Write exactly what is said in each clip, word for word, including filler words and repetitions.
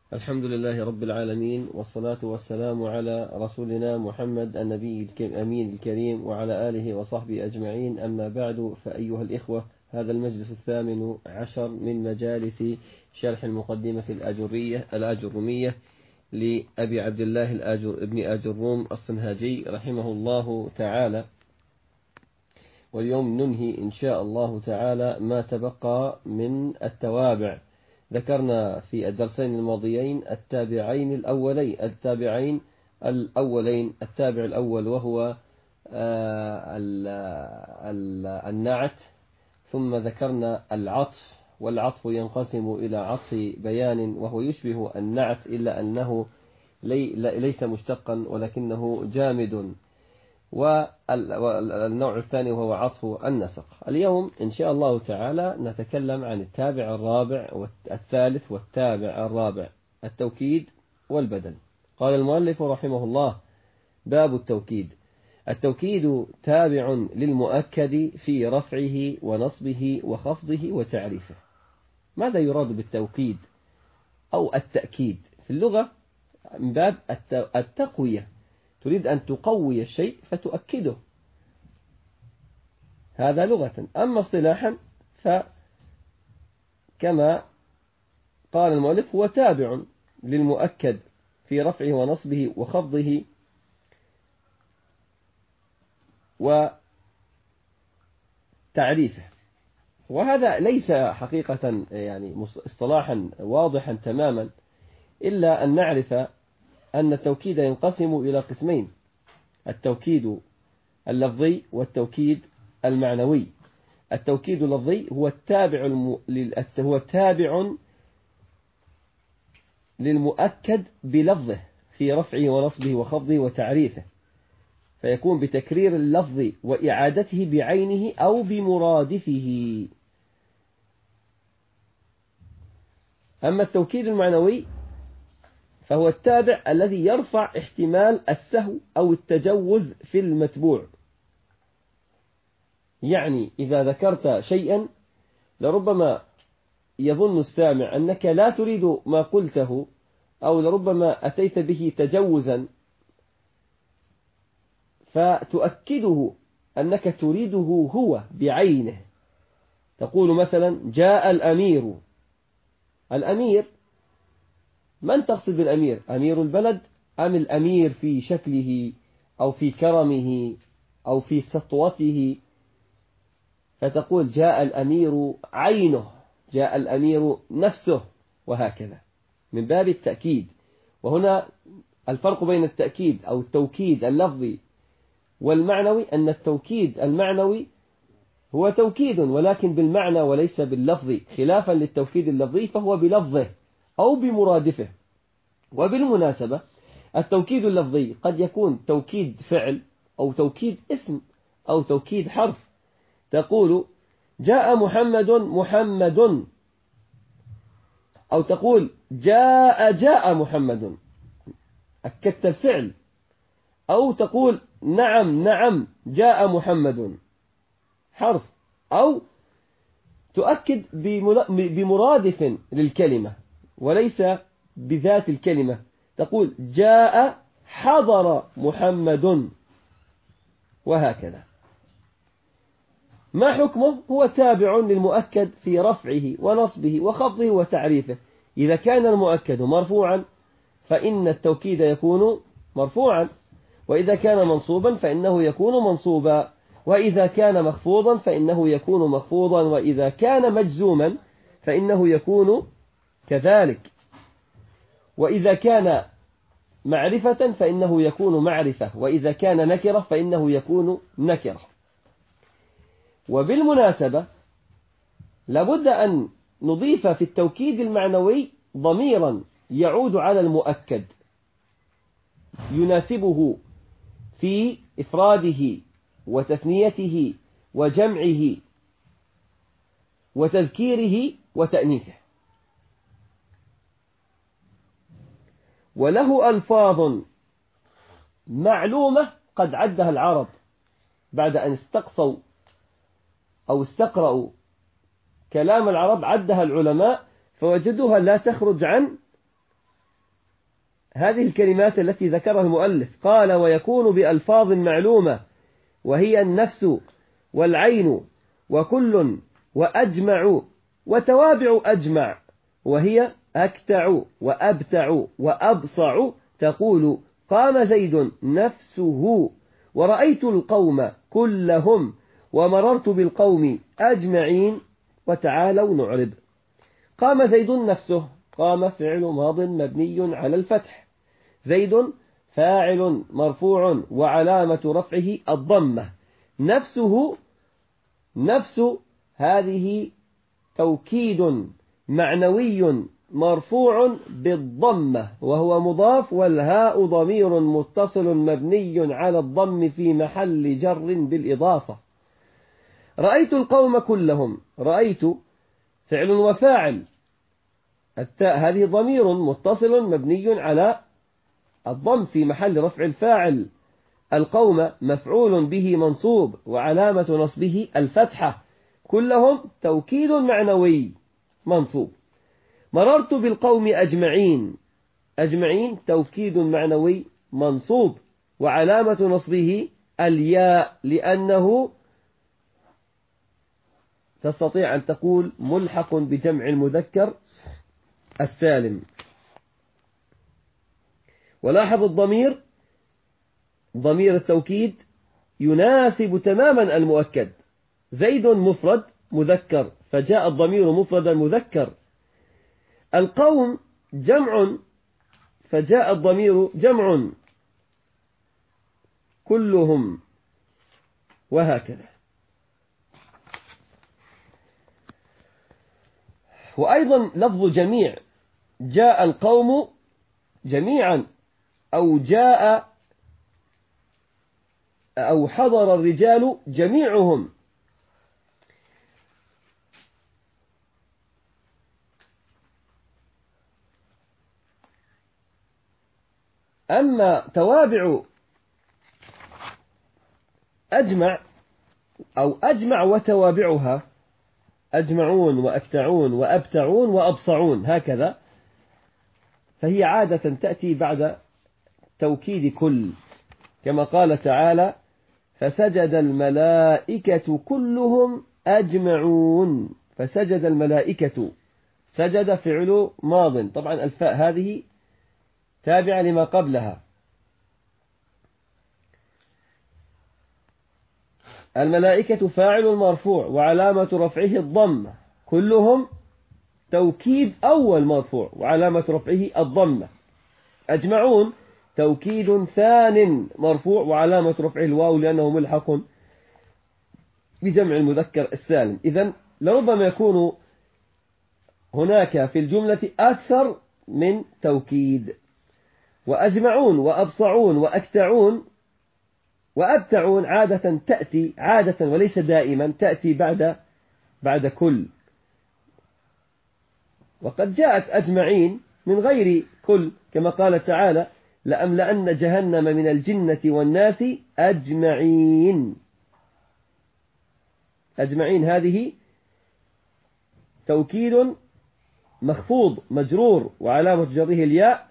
الحمد لله رب العالمين، والصلاة والسلام على رسولنا محمد النبي الأمين الكريم وعلى آله وصحبه أجمعين. أما بعد، فأيها الإخوة، هذا المجلس الثامن عشر من مجالس شرح المقدمة الآجرية الآجرمية لأبي عبد الله الآجر ابن آجروم الصنهاجي رحمه الله تعالى. واليوم ننهي إن شاء الله تعالى ما تبقى من التوابع. ذكرنا في الدرسين الماضيين التابعين الأولين التابعين الأولين التابع الأول وهو النعت، ثم ذكرنا العطف، والعطف ينقسم إلى عطف بيان وهو يشبه النعت إلا أنه ليس مشتقا ولكنه جامد، والنوع الثاني وهو عطف النسق. اليوم إن شاء الله تعالى نتكلم عن التابع الرابع والثالث والتابع الرابع، التوكيد والبدل. قال المؤلف رحمه الله: باب التوكيد. التوكيد تابع للمؤكد في رفعه ونصبه وخفضه وتعريفه. ماذا يراد بالتوكيد أو التأكيد؟ في اللغة من باب التقوية، تريد أن تقوي الشيء فتؤكده، هذا لغة. أما اصطلاحا فكما قال المؤلف هو تابع للمؤكد في رفعه ونصبه وخفضه وتعريفه. وهذا ليس حقيقة يعني اصطلاحا واضحا تماما، إلا أن نعرف أن التوكيد ينقسم إلى قسمين: التوكيد اللفظي والتوكيد المعنوي. التوكيد اللفظي هو التابع الم... هو تابع للمؤكد بلفظه في رفعه ونصبه وخفضه وتعريفه، فيكون بتكرير اللفظ وإعادته بعينه أو بمرادفه. أما التوكيد المعنوي فهو التابع الذي يرفع احتمال السهو أو التجوز في المتبوع. يعني إذا ذكرت شيئا لربما يظن السامع أنك لا تريد ما قلته، أو لربما أتيت به تجوزا، فتؤكده أنك تريده هو بعينه. تقول مثلا: جاء الأمير. الأمير، من تقصد بالأمير؟ أمير البلد أم الأمير في شكله أو في كرمه أو في سطوته؟ فتقول: جاء الأمير عينه، جاء الأمير نفسه، وهكذا من باب التأكيد. وهنا الفرق بين التأكيد أو التوكيد اللفظي والمعنوي أن التوكيد المعنوي هو توكيد ولكن بالمعنى وليس باللفظ، خلافا للتوكيد اللفظي فهو بلفظه أو بمرادفه. وبالمناسبة التوكيد اللفظي قد يكون توكيد فعل أو توكيد اسم أو توكيد حرف. تقول: جاء محمد محمد، أو تقول: جاء جاء محمد، أكدت الفعل. أو تقول: نعم نعم جاء محمد، حرف. أو تؤكد بمرادف للكلمة وليس بذات الكلمة. تقول: جاء حضر محمد، وهكذا. ما حكمه؟ هو تابع للمؤكد في رفعه ونصبه وخفضه وتعريفه. إذا كان المؤكد مرفوعا فإن التوكيد يكون مرفوعا، وإذا كان منصوبا فإنه يكون منصوبا، وإذا كان مخفوضا فإنه يكون مخفوضا، وإذا كان مجزوما فإنه يكون كذلك، وإذا كان معرفة فإنه يكون معرفة، وإذا كان نكرة فإنه يكون نكرة. وبالمناسبة لابد أن نضيف في التوكيد المعنوي ضميرا يعود على المؤكد يناسبه في إفراده وتثنيته وجمعه وتذكيره وتأنيثه. وله ألفاظ معلومة قد عدها العرب بعد أن استقصوا أو استقرأوا كلام العرب، عدها العلماء فوجدوها لا تخرج عن هذه الكلمات التي ذكرها المؤلف، قال ويكون بألفاظ معلومة وهي النفس والعين وكل وأجمع وتوابع أجمع، وهي أكتع وأبتع وأبصع، تقول قام زيد نفسه ورأيت القوم كلهم ومررت بالقوم أجمعين وتعالوا نعرب. قام زيد نفسه، قام فعل ماض مبني على الفتح، زيد فاعل مرفوع وعلامة رفعه الضمة، نفسه نفس هذه توكيد معنوي مرفوع بالضمة وهو مضاف، والهاء ضمير متصل مبني على الضم في محل جر بالإضافة. رأيت القوم كلهم، رأيت فعل وفاعل، التاء هذه ضمير متصل مبني على الضم في محل رفع الفاعل، القوم مفعول به منصوب وعلامة نصبه الفتحة، كلهم توكيد معنوي منصوب. مررت بالقوم أجمعين، أجمعين توكيد معنوي منصوب وعلامة نصبه الياء، لأنه تستطيع أن تقول ملحق بجمع المذكر السالم. ولاحظ الضمير، ضمير التوكيد يناسب تماما المؤكد، زيد مفرد مذكر فجاء الضمير مفردا مذكر، القوم جمع فجاء الضمير جمع، كلهم، وهكذا. وأيضا لفظ جميع، جاء القوم جميعا، أو جاء أو حضر الرجال جميعهم. أما توابع أجمع أو أجمع وتوابعها، أجمعون وأكتعون وأبتعون وأبصعون هكذا، فهي عادة تأتي بعد توكيد كل، كما قال تعالى فسجد الملائكة كلهم أجمعون، فسجد الملائكة، سجد فعل ماض، طبعا الفاء هذه تابعة لما قبلها. الملائكة فاعل مرفوع وعلامة رفعه الضمة، كلهم توكيد أول مرفوع وعلامة رفعه الضمة، أجمعون توكيد ثان مرفوع وعلامة رفعه الواو لأنه ملحق بجمع المذكر السالم. إذن لربما يكون هناك في الجملة أكثر من توكيد. وأجمعون وأبصعون وأكتعون وأبتعون عادة تأتي، عادة وليس دائما، تأتي بعد بعد كل، وقد جاءت أجمعين من غير كل، كما قال تعالى لأملأن جهنم من الجنة والناس أجمعين. أجمعين هذه توكيد مخفوض مجرور وعلامة جره الياء،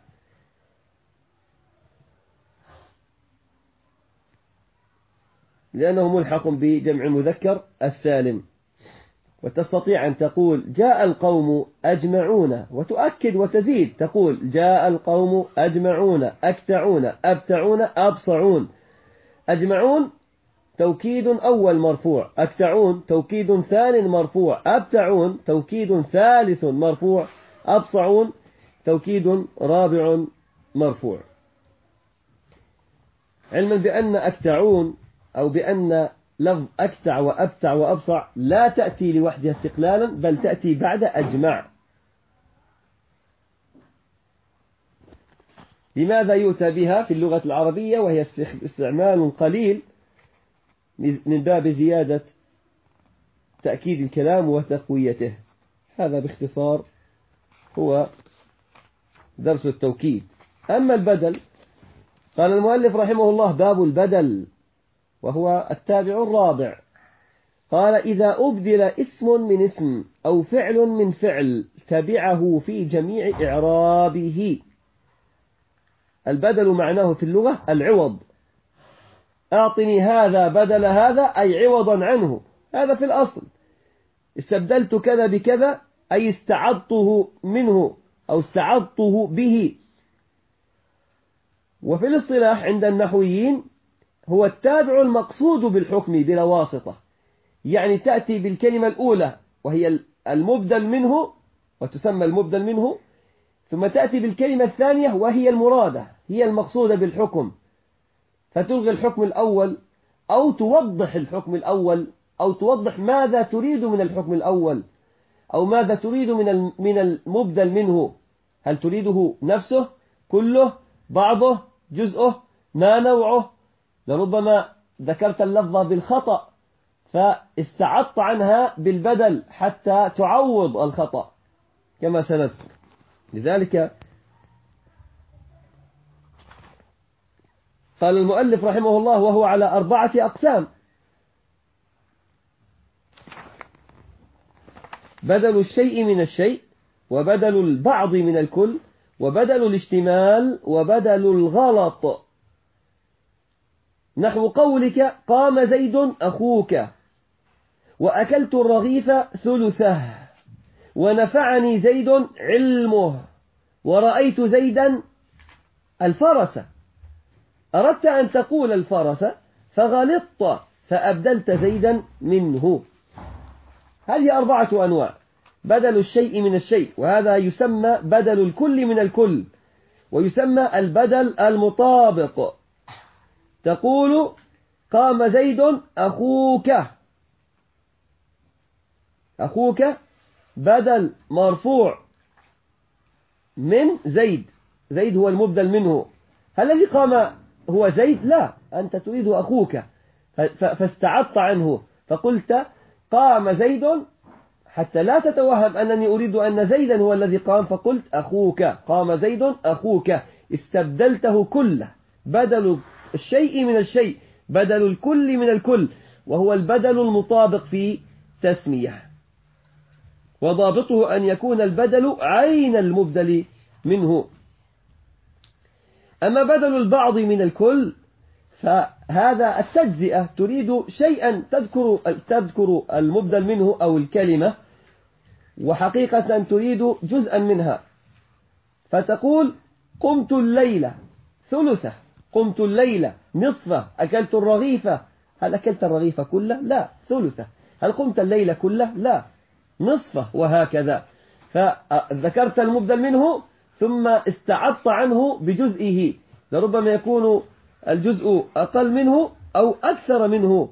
لأنه ملحق بجمع المذكر السالم. وتستطيع أن تقول جاء القوم أجمعون وتؤكد وتزيد، تقول جاء القوم أجمعون أكتعون أبتعون أبصعون. أجمعون توكيد أول مرفوع، أكتعون توكيد ثان مرفوع، أبتعون توكيد ثالث مرفوع، أبصعون توكيد رابع مرفوع. علما بأن أكتعون أو بأن لفظ أكتع وأبتع وأبصع لا تأتي لوحدها استقلالا، بل تأتي بعد أجمع. لماذا يؤتى بها في اللغة العربية وهي استعمال قليل من باب زيادة تأكيد الكلام وتقويته؟ هذا باختصار هو درس التوكيد. أما البدل، قال المؤلف رحمه الله باب البدل وهو التابع الرابع، قال إذا أبدل اسم من اسم أو فعل من فعل تبعه في جميع إعرابه. البدل معناه في اللغة العوض. أعطني هذا بدل هذا أي عوضا عنه، هذا في الأصل. استبدلت كذا بكذا أي استعضته منه أو استعضته به. وفي الاصطلاح عند النحويين هو التابع المقصود بالحكم بلا واسطة، يعني تأتي بالكلمة الأولى وهي المبدل منه وتسمى المبدل منه، ثم تأتي بالكلمة الثانية وهي المرادة هي المقصودة بالحكم، فتلغي الحكم الأول أو توضح الحكم الأول أو توضح ماذا تريد من الحكم الأول أو ماذا تريد من من المبدل منه. هل تريده نفسه كله بعضه جزءه ما نوعه؟ لربما ذكرت اللفظة بالخطأ فاستعضت عنها بالبدل حتى تعوض الخطأ كما سنذكر. لذلك قال المؤلف رحمه الله وهو على أربعة أقسام: بدل الشيء من الشيء، وبدل البعض من الكل، وبدل الاشتمال، وبدل الغلط. نحو قولك قام زيد أخوك، وأكلت الرغيف ثلثه، ونفعني زيد علمه، ورأيت زيدا الفرس. أردت أن تقول الفرس فغلطت فأبدلت زيدا منه. هذه أربعة أنواع: بدل الشيء من الشيء، وهذا يسمى بدل الكل من الكل، ويسمى البدل المطابق. تقول قام زيد أخوك، أخوك بدل مرفوع من زيد، زيد هو المبدل منه. هل الذي قام هو زيد؟ لا، أنت تريد أخوك فاستعضت عنه فقلت قام زيد، حتى لا تتوهم أنني أريد أن زيدا هو الذي قام، فقلت أخوك، قام زيد أخوك، استبدلته كله، بدل الشيء من الشيء، بدل الكل من الكل، وهو البدل المطابق في تسمية. وضابطه أن يكون البدل عين المبدل منه. أما بدل البعض من الكل فهذا التجزئة، تريد شيئا تذكر تذكر المبدل منه أو الكلمة، وحقيقة تريد جزءا منها، فتقول قمت الليلة ثلثه، قمت الليلة نصفه، أكلت الرغيفة. هل أكلت الرغيفة كله؟ لا، ثلثه. هل قمت الليلة كله؟ لا، نصفه، وهكذا. فذكرت المبدل منه ثم استعضت عنه بجزئه، لربما يكون الجزء أقل منه أو أكثر منه.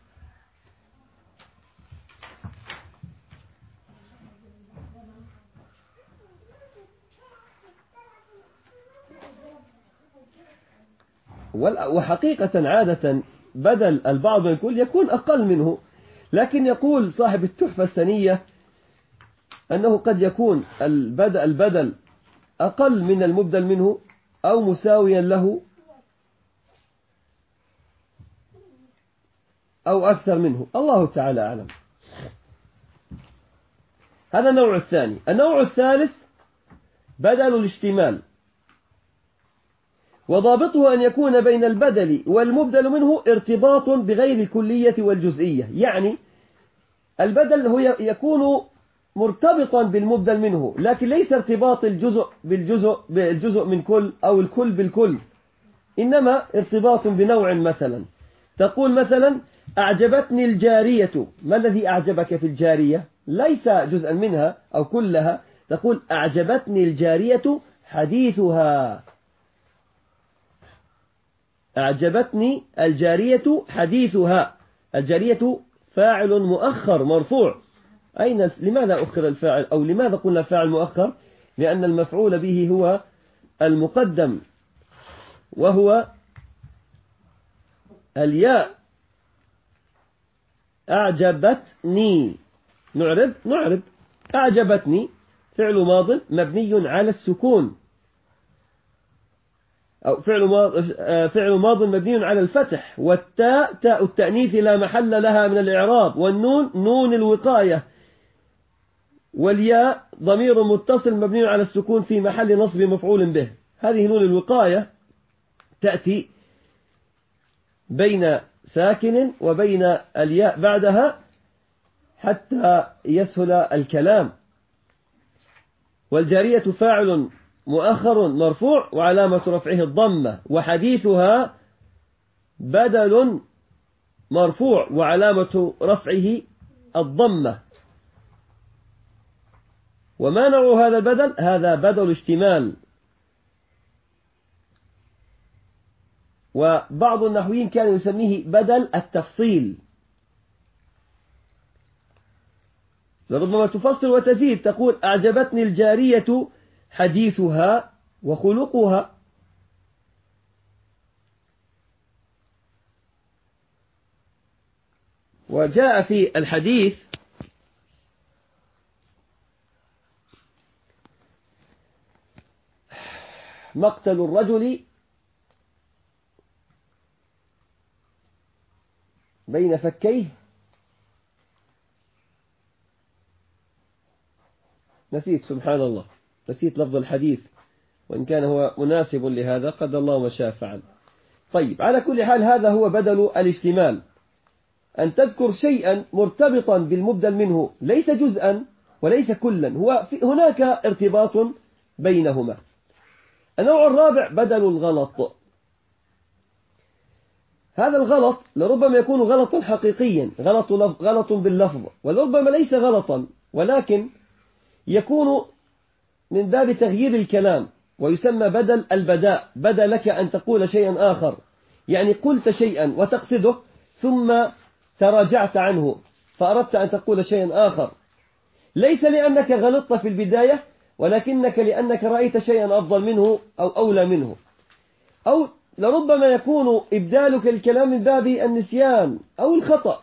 وحقيقة عادة بدل البعض من الكل يكون أقل منه، لكن يقول صاحب التحفة السنية أنه قد يكون البدل, البدل أقل من المبدل منه أو مساويا له أو أكثر منه، الله تعالى أعلم. هذا النوع الثاني. النوع الثالث بدل الاشتمال، وضابطه أن يكون بين البدل والمبدل منه ارتباط بغير الكلية والجزئية، يعني البدل هو يكون مرتبطا بالمبدل منه، لكن ليس ارتباط الجزء بالجزء بالجزء من كل أو الكل بالكل، إنما ارتباط بنوع. مثلا تقول مثلا أعجبتني الجارية. ما الذي أعجبك في الجارية؟ ليس جزءا منها أو كلها. تقول أعجبتني الجارية حديثها، أعجبتني الجارية حديثها. الجارية فاعل مؤخر مرفوع. أين لماذا أخر الفاعل أو لماذا قلنا فاعل مؤخر؟ لأن المفعول به هو المقدم وهو الياء. أعجبتني نعرب نعرب أعجبتني فعل ماض مبني على السكون، أو فعل ماض فعل ماض مبني على الفتح، والتاء تاء التأنيث لا محل لها من الإعراب، والنون نون الوقاية، والياء ضمير متصل مبني على السكون في محل نصب مفعول به. هذه نون الوقاية تأتي بين ساكن وبين الياء بعدها حتى يسهل الكلام. والجارية فاعل مؤخر مرفوع وعلامة رفعه الضمة، وحديثها بدل مرفوع وعلامة رفعه الضمة. وما نوع هذا البدل؟ هذا بدل اشتمال. وبعض النحويين كانوا يسميه بدل التفصيل. لربما تفصل وتزيد تقول أعجبتني الجارية حديثها وخلقها. وجاء في الحديث مقتل الرجل بين فكيه، نسيت سبحان الله، نسيت لفظ الحديث، وإن كان هو مناسب لهذا قد الله ما شاء فعل. طيب، على كل حال هذا هو بدل الاشتمال، أن تذكر شيئا مرتبطا بالمبدل منه، ليس جزءا وليس كلا، هو هناك ارتباط بينهما. النوع الرابع بدل الغلط. هذا الغلط لربما يكون غلطا حقيقيا، غلط غلط باللفظ، ولربما ليس غلطا ولكن يكون من باب تغيير الكلام، ويسمى بدل البداء. بدا لك أن تقول شيئا آخر، يعني قلت شيئا وتقصده ثم تراجعت عنه فأردت أن تقول شيئا آخر، ليس لأنك غلطت في البداية ولكنك لأنك رأيت شيئا أفضل منه أو أولى منه. أو لربما يكون إبدالك الكلام من باب النسيان أو الخطأ،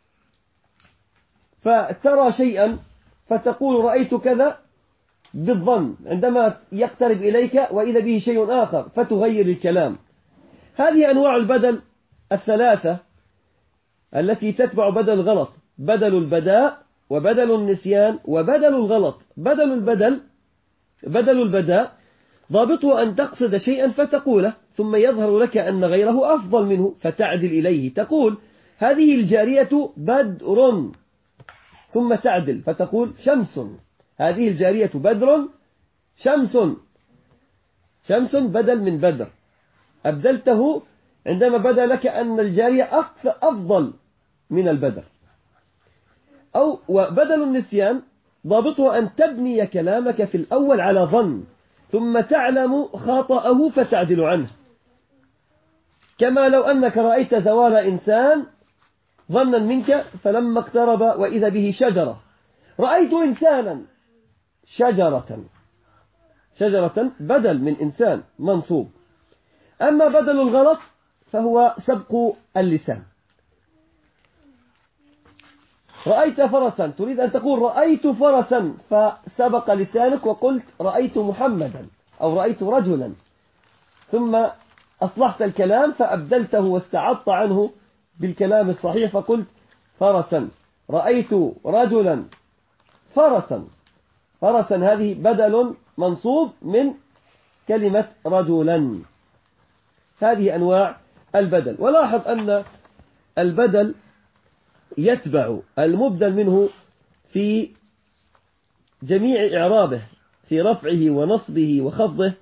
فترى شيئا فتقول رأيت كذا بالظن عندما يقترب إليك وإذا به شيء آخر فتغير الكلام. هذه أنواع البدل الثلاثة التي تتبع بدل الغلط: بدل البداء وبدل النسيان وبدل الغلط. بدل البدل بدل البداء ضابطه أن تقصد شيئا فتقوله ثم يظهر لك أن غيره أفضل منه فتعدل إليه. تقول هذه الجارية بدر ثم تعدل فتقول شمس. هذه الجارية بدر شمس. شمس بدل من بدر، أبدلته عندما بدا لك أن الجارية أفضل من البدر. أو وبدل النسيان ضابطه أن تبني كلامك في الأول على ظن ثم تعلم خطأه فتعدل عنه، كما لو أنك رأيت زوال إنسان ظنا منك فلما اقترب وإذا به شجرة، رأيت إنسانا شجرة. شجرة بدل من إنسان منصوب. أما بدل الغلط فهو سبق اللسان. رأيت فرسا، تريد أن تقول رأيت فرسا فسبق لسانك وقلت رأيت محمدا أو رأيت رجلا، ثم أصلحت الكلام فأبدلته واستعضت عنه بالكلام الصحيح فقلت فرسا. رأيت رجلا فرسا. فرسا هذه بدل منصوب من كلمة رجلا. هذه أنواع البدل. ولاحظ أن البدل يتبع المبدل منه في جميع إعرابه، في رفعه ونصبه وخفضه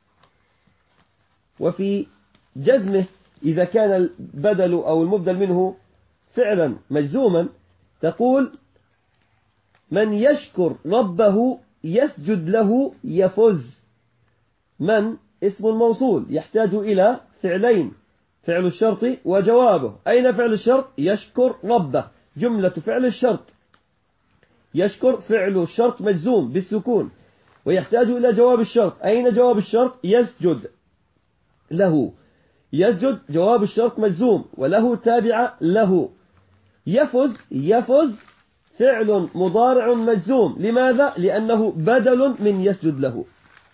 وفي جزمه. إذا كان البدل أو المبدل منه فعلا مجزوما تقول من يشكر ربه يسجد له يفز. من اسم الموصول يحتاج إلى فعلين، فعل الشرط وجوابه. أين فعل الشرط؟ يشكر ربه. جملة فعل الشرط يشكر فعل الشرط مجزوم بالسكون ويحتاج إلى جواب الشرط. أين جواب الشرط؟ يسجد له. يسجد جواب الشرط مجزوم وله تابع له. يفز يفز فعل مضارع مجزوم. لماذا؟ لأنه بدل من يسجد له.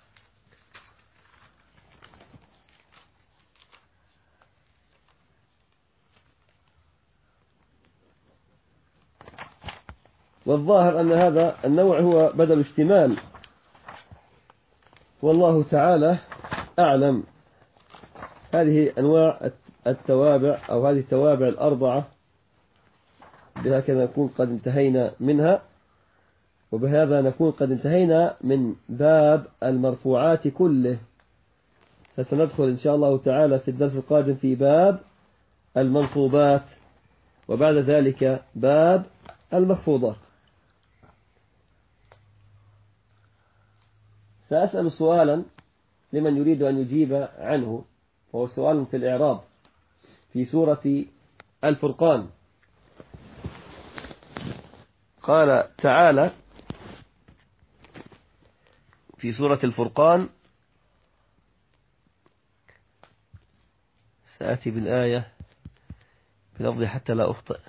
والظاهر أن هذا النوع هو بدل اشتمال، والله تعالى أعلم. هذه أنواع التوابع أو هذه التوابع الأربعة بهكذا نكون قد انتهينا منها، وبهذا نكون قد انتهينا من باب المرفوعات كله. فسندخل إن شاء الله تعالى في الدرس القادم في باب المنصوبات، وبعد ذلك باب المخفوضات. سأسأل سؤالا لمن يريد أن يجيب عنه، وهو سؤال في الإعراب في سورة الفرقان. قال تعالى في سورة الفرقان، سأتي بالآية بلفظ حتى لا أخطئ.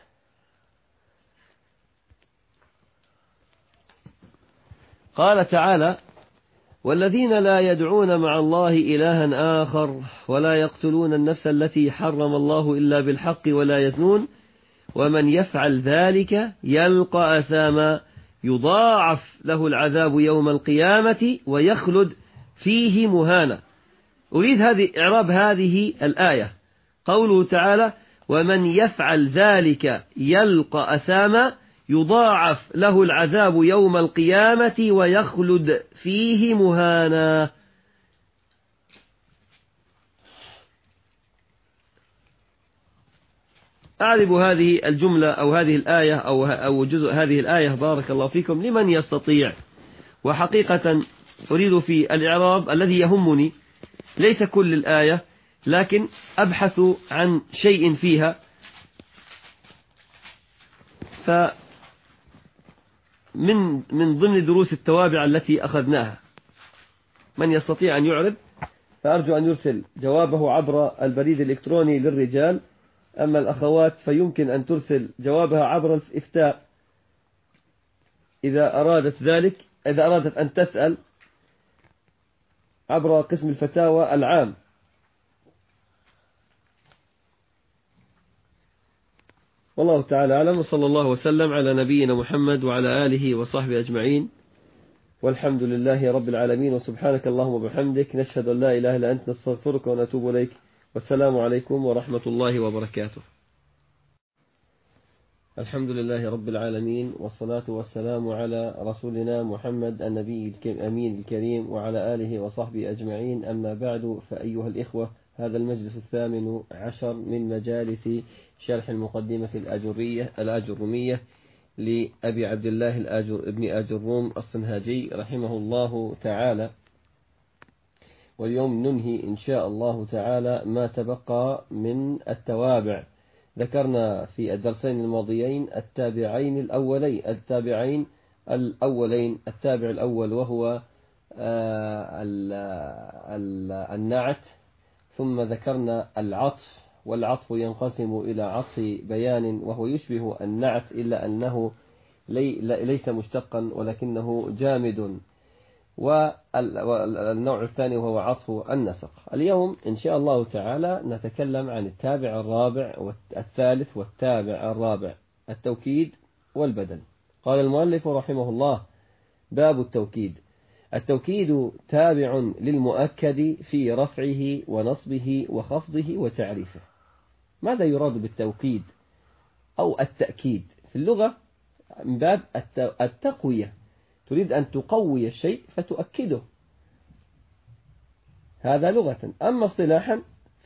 قال تعالى: والذين لا يدعون مع الله إلها آخر ولا يقتلون النفس التي حرم الله إلا بالحق ولا يزنون ومن يفعل ذلك يلقى أثاما يضاعف له العذاب يوم القيامة ويخلد فيه مهانا. أريد هذه إعراب هذه الآية. قوله تعالى: ومن يفعل ذلك يلقى أثاما يضاعف له العذاب يوم القيامة ويخلد فيه مهانا. أعرب هذه الجملة أو هذه الآية أو أو جزء هذه الآية بارك الله فيكم لمن يستطيع. وحقيقة أريد في الإعراب الذي يهمني ليس كل الآية، لكن أبحث عن شيء فيها. ف من من ضمن دروس التوابع التي أخذناها، من يستطيع أن يعرب فأرجو أن يرسل جوابه عبر البريد الإلكتروني للرجال، أما الأخوات فيمكن أن ترسل جوابها عبر الإفتاء إذا أرادت ذلك، إذا أرادت أن تسأل عبر قسم الفتاوى العام. والله تعالى أعلم، وصلى الله وسلم على نبينا محمد وعلى آله وصحبه أجمعين، والحمد لله رب العالمين. وسبحانك اللهم وبحمدك، نشهد أن لا إله إلا أنت، نستغفرك ونتوب إليك، والسلام عليكم ورحمة الله وبركاته. الحمد لله رب العالمين، والصلاة والسلام على رسولنا محمد النبي الأمين الكريم وعلى آله وصحبه أجمعين. أما بعد، فأيها الإخوة، هذا المجلس الثامن عشر من مجالس شرح المقدمة الأجرية الأجرمية لأبي عبد الله الأجر ابن أجروم الصنهاجي رحمه الله تعالى. واليوم ننهي إن شاء الله تعالى ما تبقى من التوابع. ذكرنا في الدرسين الماضيين التابعين الأولين التابعين الأولين التابع الأول وهو النعت، ثم ذكرنا العطف، والعطف ينقسم إلى عطف بيان وهو يشبه النعت إلا أنه ليس مشتقا ولكنه جامد، والنوع الثاني وهو عطف النسق. اليوم إن شاء الله تعالى نتكلم عن التابع الرابع والثالث والتابع الرابع، التوكيد والبدل. قال المؤلف رحمه الله: باب التوكيد. التوكيد تابع للمؤكد في رفعه ونصبه وخفضه وتعريفه. ماذا يراد بالتوكيد أو التأكيد؟ في اللغة من باب التقوية، تريد أن تقوي الشيء فتؤكده، هذا لغة. أما اصطلاحا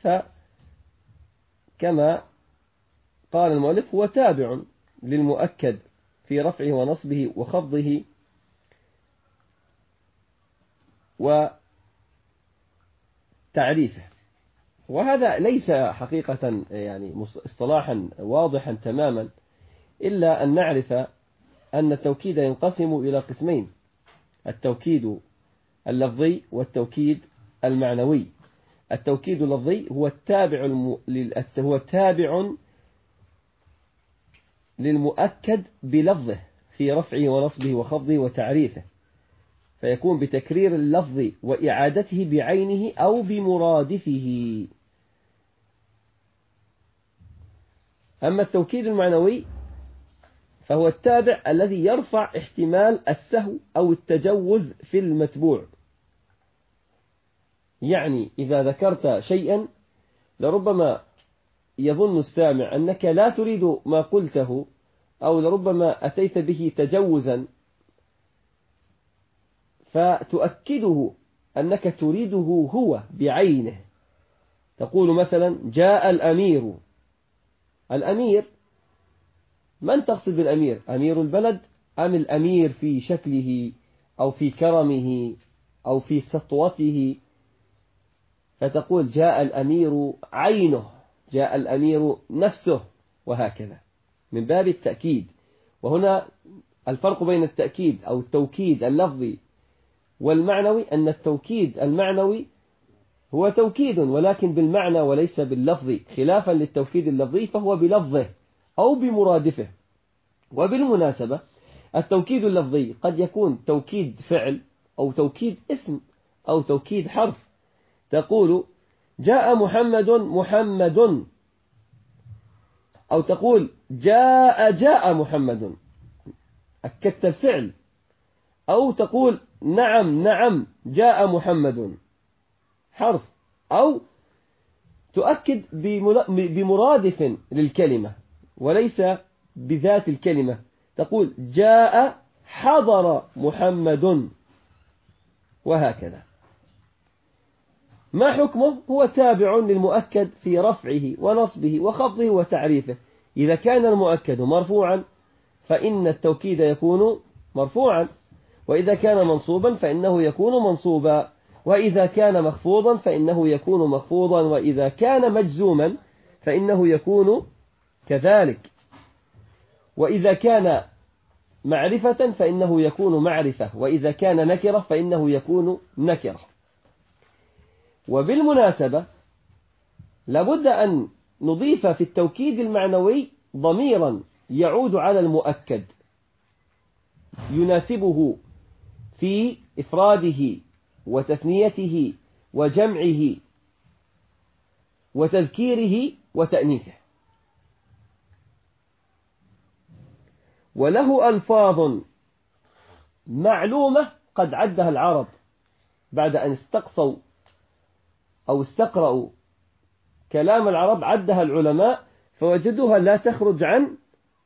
فكما قال المؤلف هو تابع للمؤكد في رفعه ونصبه وخفضه وتعريفه. وهذا ليس حقيقة يعني اصطلاحا واضحا تماما، إلا أن نعرف أن التوكيد ينقسم إلى قسمين: التوكيد اللفظي والتوكيد المعنوي. التوكيد اللفظي هو التابع الم... هو تابع للمؤكد بلفظه في رفعه ونصبه وخفضه وتعريفه، فيكون بتكرير اللفظ وإعادته بعينه أو بمرادفه. أما التوكيد المعنوي فهو التابع الذي يرفع احتمال السهو أو التجوز في المتبوع. يعني إذا ذكرت شيئا لربما يظن السامع أنك لا تريد ما قلته، أو لربما أتيت به تجوزا، فتؤكده أنك تريده هو بعينه. تقول مثلا جاء الأمير. الأمير من تقصد بالأمير؟ أمير البلد أم الأمير في شكله أو في كرمه أو في سطوته؟ فتقول جاء الأمير عينه، جاء الأمير نفسه، وهكذا من باب التأكيد. وهنا الفرق بين التأكيد أو التوكيد اللفظي والمعنوي أن التوكيد المعنوي هو توكيد ولكن بالمعنى وليس باللفظ، خلافا للتوكيد اللفظي فهو بلفظه أو بمرادفه. وبالمناسبة التوكيد اللفظي قد يكون توكيد فعل أو توكيد اسم أو توكيد حرف. تقول جاء محمد محمد، أو تقول جاء جاء محمد، أكدت الفعل. أو تقول نعم نعم جاء محمد، حرف. أو تؤكد بمرادف للكلمة وليس بذات الكلمة. تقول جاء حضر محمد، وهكذا. ما حكمه؟ هو تابع للمؤكد في رفعه ونصبه وخفضه وتعريفه. إذا كان المؤكد مرفوعا فإن التوكيد يكون مرفوعا، وإذا كان منصوبا فإنه يكون منصوبا، وإذا كان مخفوضا فإنه يكون مخفوضا، وإذا كان مجزوما فإنه يكون كذلك، وإذا كان معرفة فإنه يكون معرفة، وإذا كان نكرة فإنه يكون نكرة. وبالمناسبة لابد أن نضيف في التوكيد المعنوي ضميرا يعود على المؤكد يناسبه في إفراده وتثنيته وجمعه وتذكيره وتأنيثه. وله ألفاظ معلومة قد عدها العرب بعد أن استقصوا أو استقرأوا كلام العرب، عدها العلماء فوجدوها لا تخرج عن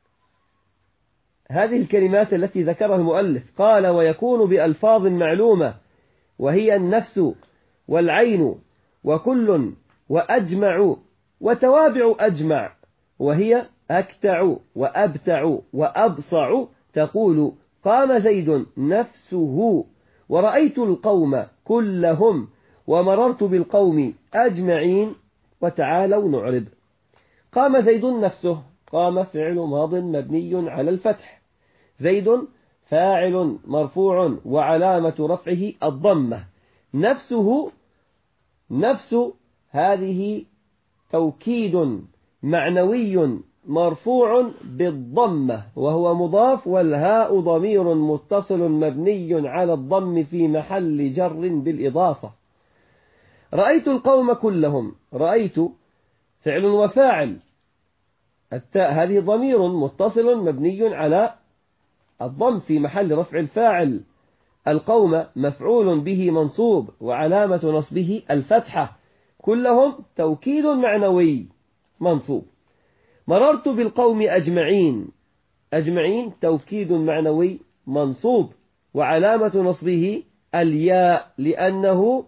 هذه الكلمات التي ذكرها المؤلف. قال ويكون بألفاظ معلومة، وهي النفس والعين وكل وأجمع وتوابع أجمع، وهي أكتع وأبتع وأبصع. تقول قام زيد نفسه، ورأيت القوم كلهم، ومررت بالقوم أجمعين، وتعالوا نعرض. قام زيد نفسه، قام فعل ماض مبني على الفتح، زيد فاعل مرفوع وعلامة رفعه الضمة. نفسه، نفس هذه توكيد معنوي مرفوع بالضمة وهو مضاف، والهاء ضمير متصل مبني على الضم في محل جر بالإضافة. رأيت القوم كلهم، رأيت فعل وفاعل، التاء هذه ضمير متصل مبني على الضم في محل رفع الفاعل. القوم مفعول به منصوب وعلامة نصبه الفتحة. كلهم توكيد معنوي منصوب. مررت بالقوم أجمعين، أجمعين توكيد معنوي منصوب وعلامة نصبه الياء، لأنه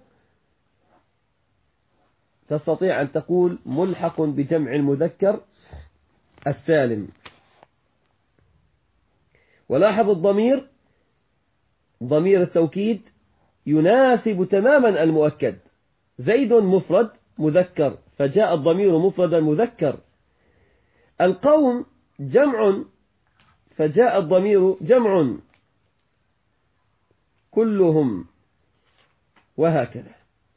تستطيع أن تقول ملحق بجمع المذكر السالم. ولاحظ الضمير، ضمير التوكيد يناسب تماما المؤكد. زيد مفرد مذكر فجاء الضمير مفردا مذكر. القوم جمع فجاء الضمير جمع. كلهم، وهكذا.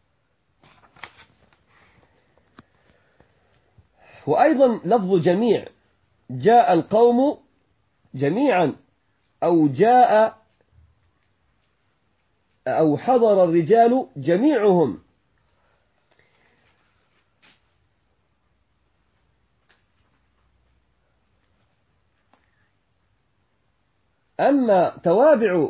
وأيضا لفظ جميع، جاء القوم جميعا، أو جاء أو حضر الرجال جميعهم. أما توابع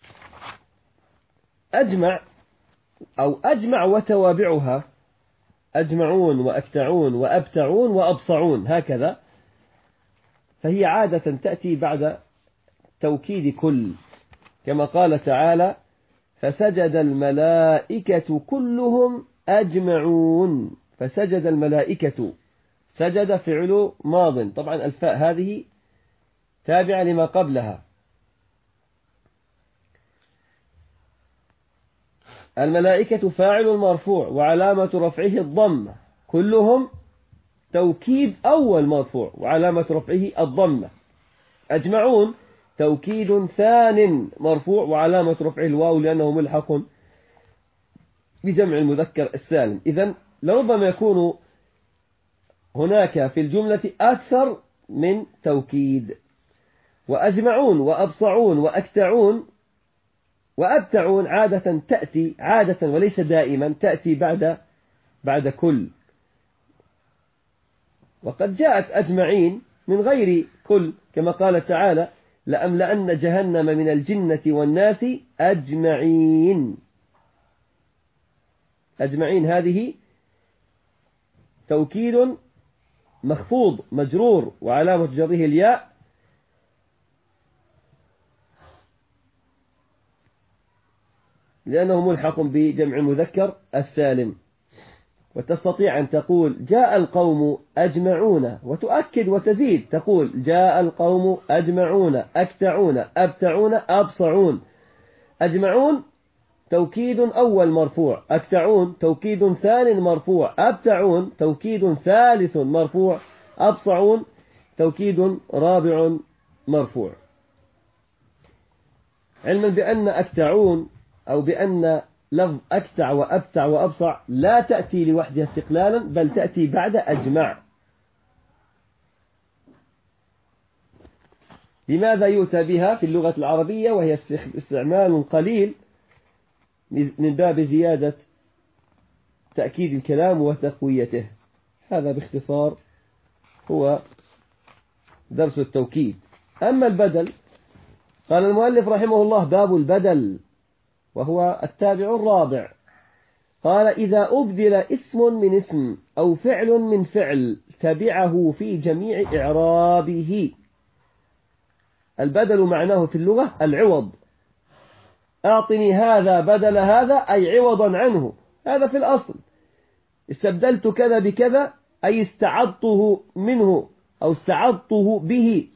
أجمع أو أجمع وتوابعها، أجمعون وأكتعون وأبتعون وأبصعون هكذا، فهي عادة تأتي بعد توكيد كل، كما قال تعالى فسجد الملائكة كلهم أجمعون. فسجد الملائكة، سجد فعل ماض، طبعا الفاء هذه تابعة لما قبلها. الملائكة فاعل مرفوع وعلامة رفعه الضمة، كلهم توكيد أول مرفوع وعلامة رفعه الضمة. أجمعون توكيد ثان مرفوع وعلامة رفعه الواو لأنه ملحق بجمع المذكر السالم. إذن لربما يكون هناك في الجملة أكثر من توكيد. وأجمعون وأبصعون وأكتعون وأبتعون عادة تأتي، عادة وليس دائما، تأتي بعد بعد كل. وقد جاءت أجمعين من غير كل، كما قال تعالى لأملأن جهنم من الجنة والناس أجمعين. أجمعين هذه توكيد مخفوض مجرور وعلامة جره الياء، لأنه ملحق بجمع المذكر السالم. وتستطيع أن تقول جاء القوم أجمعون وتؤكد وتزيد، تقول جاء القوم أجمعون أكتعون أبتعون أبصعون. أجمعون توكيد أول مرفوع، أكتعون توكيد ثان مرفوع، أبتعون توكيد ثالث مرفوع، أبصعون توكيد رابع مرفوع. علما بأن أكتعون أو بأن لفظ أكتع وأبتع وأبصع لا تأتي لوحدها استقلالا، بل تأتي بعد أجمع. لماذا يؤتى بها في اللغة العربية وهي استعمال قليل من باب زيادة تأكيد الكلام وتقويته؟ هذا باختصار هو درس التوكيد. أما البدل، قال المؤلف رحمه الله باب البدل وهو التابع الرابع. قال إذا أبدل اسم من اسم أو فعل من فعل تبعه في جميع إعرابه. البدل معناه في اللغة العوض، أعطني هذا بدل هذا أي عوضا عنه، هذا في الأصل. استبدلت كذا بكذا أي استعضته منه أو استعضته به.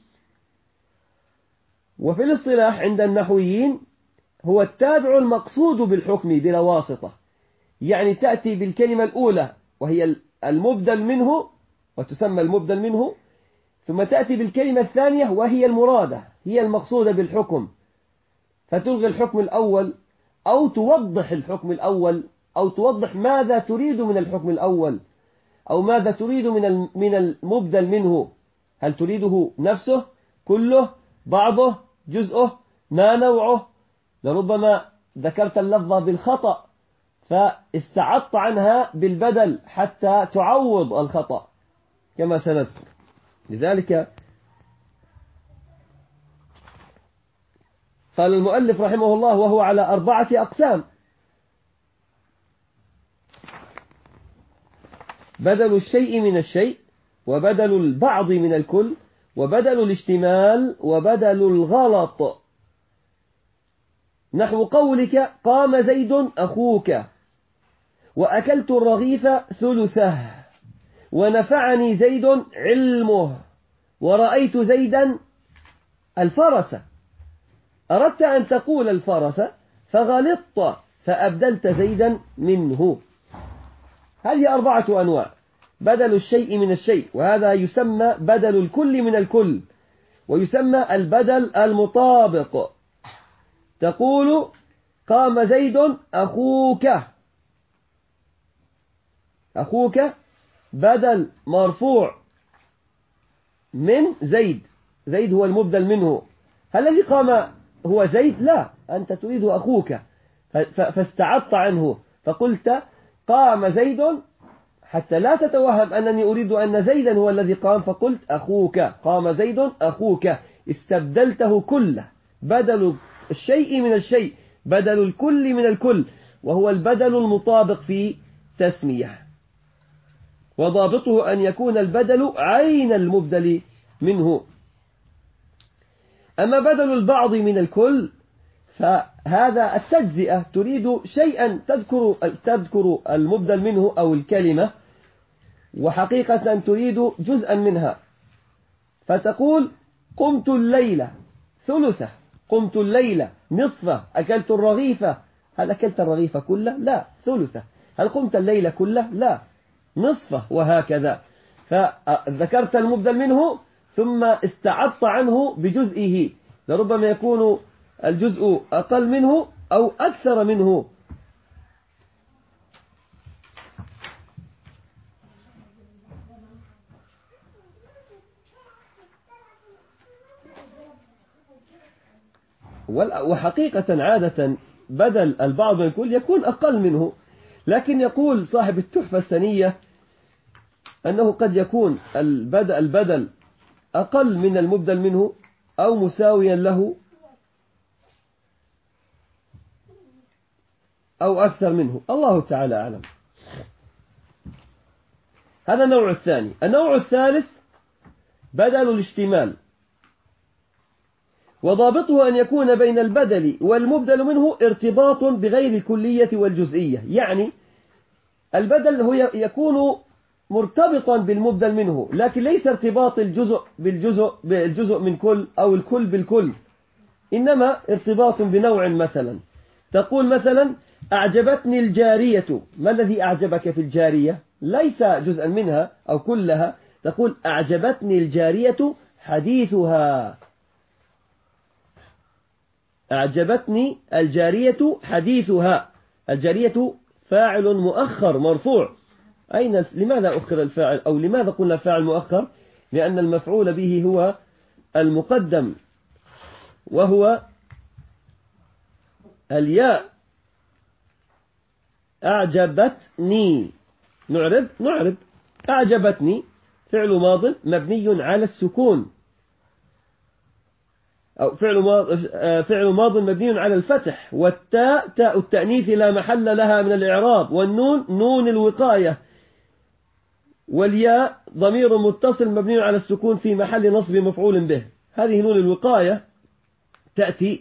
وفي الاصطلاح عند النحويين هو التابع المقصود بالحكم بلا واسطة، يعني تأتي بالكلمة الأولى وهي المبدل منه وتسمى المبدل منه، ثم تأتي بالكلمة الثانية وهي المرادة، هي المقصودة بالحكم، فتلغي الحكم الأول أو توضح الحكم الأول أو توضح ماذا تريد من الحكم الأول أو ماذا تريد من من المبدل منه. هل تريده نفسه كله بعضه جزءه ما نوعه؟ لربما ذكرت اللفظة بالخطأ فاستعضت عنها بالبدل حتى تعوض الخطأ كما سنذكر. لذلك قال المؤلف رحمه الله وهو على أربعة أقسام: بدل الشيء من الشيء، وبدل البعض من الكل، وبدل الاشتمال، وبدل الغلط. نحو قولك قام زيد أخوك، وأكلت الرغيف ثلثه، ونفعني زيد علمه، ورأيت زيدا الفرس. أردت أن تقول الفرس فغلطت فأبدلت زيدا منه. هذه أربعة أنواع: بدل الشيء من الشيء، وهذا يسمى بدل الكل من الكل، ويسمى البدل المطابق. تقول قام زيد أخوك، أخوك بدل مرفوع من زيد، زيد هو المبدل منه. هل الذي قام هو زيد؟ لا، أنت تريد أخوك فاستعضت عنه فقلت قام زيد، حتى لا تتوهم أنني أريد أن زيدا هو الذي قام، فقلت أخوك، قام زيد أخوك، استبدلته كله. بدل الشيء من الشيء، بدل الكل من الكل، وهو البدل المطابق في تسمية. وضابطه أن يكون البدل عين المبدل منه. أما بدل البعض من الكل فهذا التجزئة، تريد شيئا تذكر تذكر المبدل منه أو الكلمة، وحقيقة تريد جزءا منها، فتقول قمت الليلة ثلثة، قمت الليلة نصفه، أكلت الرغيفة. هل أكلت الرغيفة كله؟ لا، ثلثة. هل قمت الليلة كله؟ لا، نصفه، وهكذا. فذكرت المبدل منه ثم استعضت عنه بجزئه، لربما يكون الجزء أقل منه أو أكثر منه. وحقيقة عادة بدل البعض من الكل يكون أقل منه، لكن يقول صاحب التحفة السنية أنه قد يكون البدل, البدل أقل من المبدل منه أو مساويا له أو أكثر منه، الله تعالى أعلم. هذا النوع الثاني. النوع الثالث بدل الاشتمال، وضابطه أن يكون بين البدل والمبدل منه ارتباط بغير الكلية والجزئية. يعني البدل هو يكون مرتبطا بالمبدل منه، لكن ليس ارتباط الجزء بالجزء بالجزء من كل أو الكل بالكل، إنما ارتباط بنوع. مثلا تقول مثلا أعجبتني الجارية. ما الذي أعجبك في الجارية؟ ليس جزءا منها أو كلها. تقول أعجبتني الجارية حديثها. أعجبتني الجارية حديثها. الجارية فاعل مؤخر مرفوع. أين لماذا أخر الفاعل، أو لماذا قلنا فاعل مؤخر؟ لأن المفعول به هو المقدم، وهو الياء. أعجبتني نعرب نعرب أعجبتني فعل ماض مبني على السكون، أو فعل ماض فعل ماض مبني على الفتح، والتاء تاء التأنيث لا محل لها من الإعراب، والنون نون الوقاية، والياء ضمير متصل مبني على السكون في محل نصب مفعول به. هذه نون الوقاية تأتي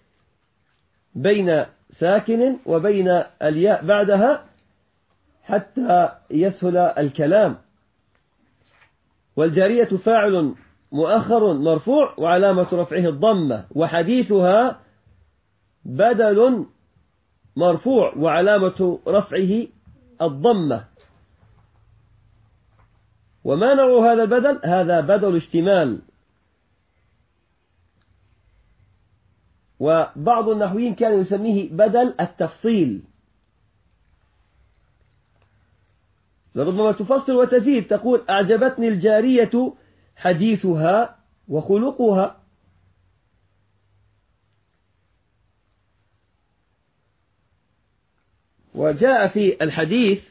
بين ساكن وبين الياء بعدها حتى يسهل الكلام. والجارية فاعل مؤخر مرفوع وعلامة رفعه الضمة، وحديثها بدل مرفوع وعلامة رفعه الضمة. وما نوع هذا البدل؟ هذا بدل اشتمال. وبعض النحويين كانوا يسميه بدل التفصيل. لربما تفصل وتزيد، تقول أعجبتني الجارية حديثها وخلقها. وجاء في الحديث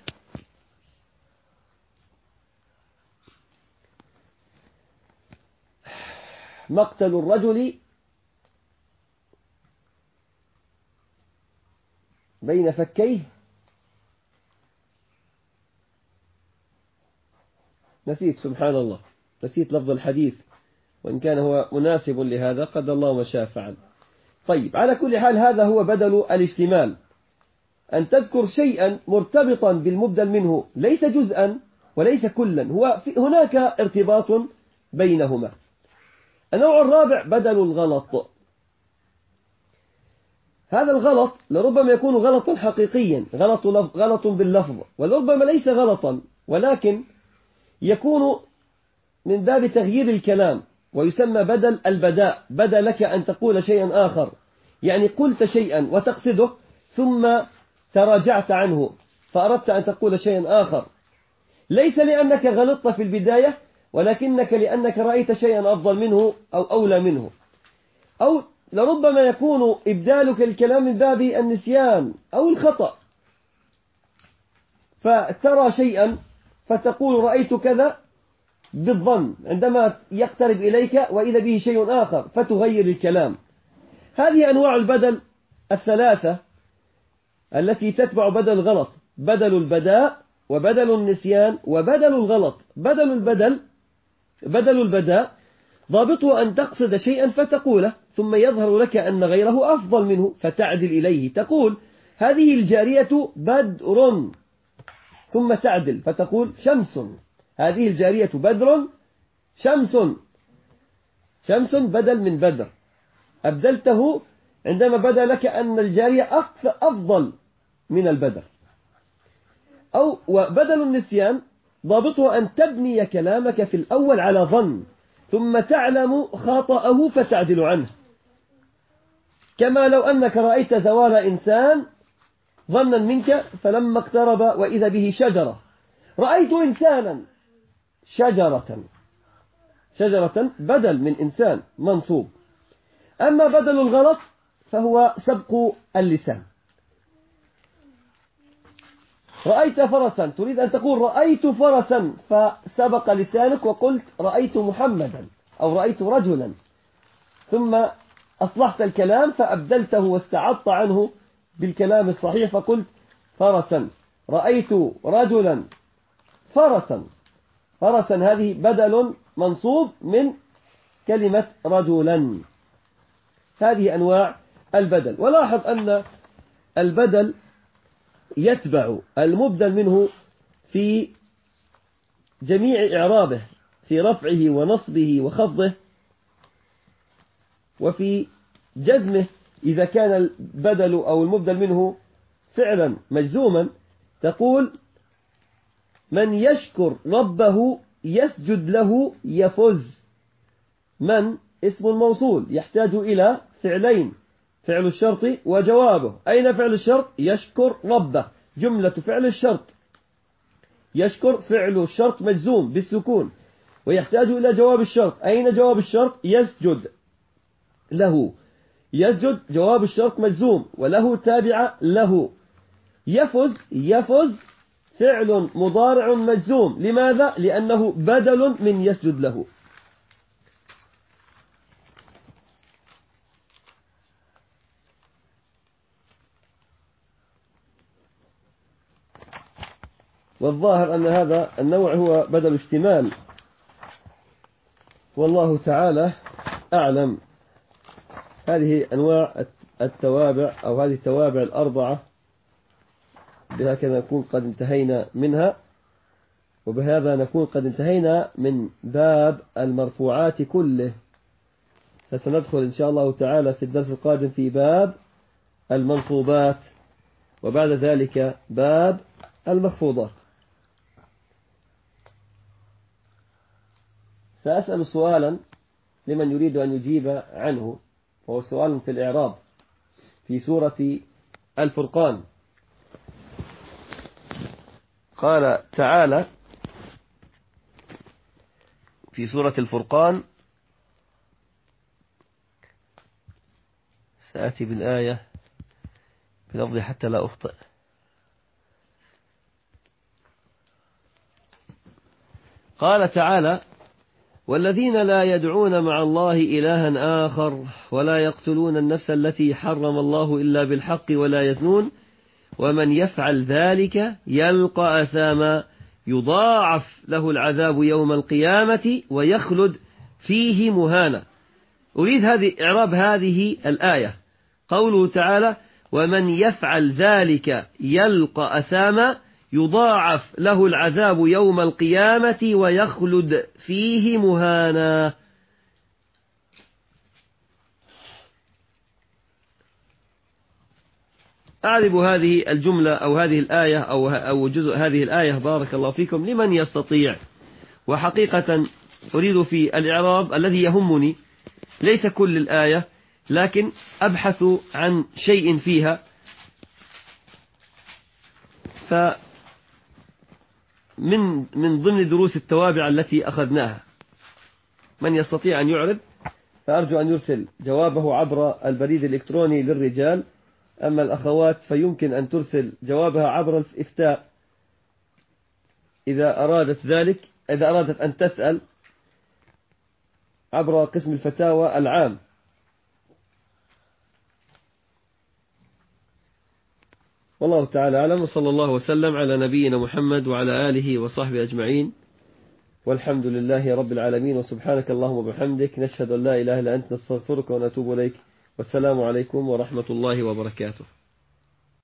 مقتل الرجل بين فكيه، نسيت سبحان الله، نسيت لفظ الحديث، وإن كان هو مناسب لهذا قد الله ما شاء فعل. طيب، على كل حال هذا هو بدل الاشتمال، أن تذكر شيئا مرتبطا بالمبدل منه، ليس جزءا وليس كلا، هو هناك ارتباط بينهما. النوع الرابع بدل الغلط. هذا الغلط لربما يكون غلطا حقيقيا، غلط غلط باللفظ، ولربما ليس غلطا، ولكن يكون من باب تغيير الكلام، ويسمى بدل البداء. بدا لك أن تقول شيئا آخر، يعني قلت شيئا وتقصده ثم تراجعت عنه فأردت أن تقول شيئا آخر، ليس لأنك غلطت في البداية، ولكنك لأنك رأيت شيئا أفضل منه أو أولى منه. أو لربما يكون إبدالك الكلام من باب النسيان أو الخطأ، فترى شيئا فتقول رأيت كذا بالظن عندما يقترب إليك وإذا به شيء آخر فتغير الكلام. هذه أنواع البدل الثلاثة التي تتبع بدل الغلط: بدل البداء، وبدل النسيان وبدل الغلط. بدل البدل بدل البداء ضابطه أن تقصد شيئا فتقوله ثم يظهر لك أن غيره أفضل منه فتعدل إليه. تقول هذه الجارية بدر ثم تعدل فتقول شمس. هذه الجارية بدر شمس. شمس بدل من بدر، أبدلته عندما بدا لك أن الجارية أفضل من البدر. أو وبدل النسيان ضابطه أن تبني كلامك في الأول على ظن ثم تعلم خطأه فتعدل عنه. كما لو أنك رأيت زوال إنسان ظنا منك فلما اقترب وإذا به شجرة، رأيت إنسانا شجرة. شجرة بدل من إنسان منصوب. أما بدل الغلط فهو سبق اللسان. رأيت فرسا، تريد أن تقول رأيت فرسا فسبق لسانك وقلت رأيت محمدا أو رأيت رجلا، ثم أصلحت الكلام فأبدلته واستعضت عنه بالكلام الصحيح فقلت فرسا. رأيت رجلا فرسا. فرسا هذه بدل منصوب من كلمة رجلا. هذه أنواع البدل. ولاحظ أن البدل يتبع المبدل منه في جميع إعرابه، في رفعه ونصبه وخفضه وفي جزمه. إذا كان البدل أو المبدل منه فعلا مجزوما تقول من يشكر ربه يسجد له يفز. من اسم الموصول يحتاج إلى فعلين، فعل الشرط وجوابه. أين فعل الشرط؟ يشكر ربه. جملة فعل الشرط يشكر فعل الشرط مجزوم بالسكون ويحتاج إلى جواب الشرط. أين جواب الشرط؟ يسجد له. يسجد جواب الشرط مجزوم وله تابع له. يفز يفز فعل مضارع مجزوم. لماذا؟ لأنه بدل من يسجد له. والظاهر أن هذا النوع هو بدل اشتمال، والله تعالى أعلم. هذه أنواع التوابع أو هذه التوابع الأربعة بهكذا نكون قد انتهينا منها، وبهذا نكون قد انتهينا من باب المرفوعات كله. فسندخل إن شاء الله تعالى في الدرس القادم في باب المنصوبات، وبعد ذلك باب المخفوضات. سأسأل سؤالا لمن يريد أن يجيب عنه، وهو سؤال في الإعراب في سورة الفرقان. قال تعالى في سورة الفرقان، سأتي بالآية بلفظي حتى لا أخطئ. قال تعالى والذين لا يدعون مع الله إلها آخر ولا يقتلون النفس التي حرم الله إلا بالحق ولا يزنون ومن يفعل ذلك يلقى أثاما يضاعف له العذاب يوم القيامة ويخلد فيه مهانا. أريد هذه إعراب هذه الآية. قوله تعالى ومن يفعل ذلك يلقى أثاما يضاعف له العذاب يوم القيامة ويخلد فيه مهانا. أعرب هذه الجملة أو هذه الآية أو أو جزء هذه الآية بارك الله فيكم لمن يستطيع. وحقيقة أريد في الإعراب الذي يهمني ليس كل الآية، لكن أبحث عن شيء فيها. ف من من ضمن دروس التوابع التي أخذناها من يستطيع أن يعرب فأرجو أن يرسل جوابه عبر البريد الإلكتروني للرجال، أما الأخوات فيمكن أن ترسل جوابها عبر الإفتاء إذا أرادت ذلك، إذا أرادت أن تسأل عبر قسم الفتاوى العام. والله تعالى أعلم، وصلى الله وسلم على نبينا محمد وعلى آله وصحبه أجمعين، والحمد لله رب العالمين. وسبحانك اللهم وبحمدك، نشهد أن لا إله إلا أنت، نستغفرك ونتوب إليك. والسلام عليكم ورحمة الله وبركاته.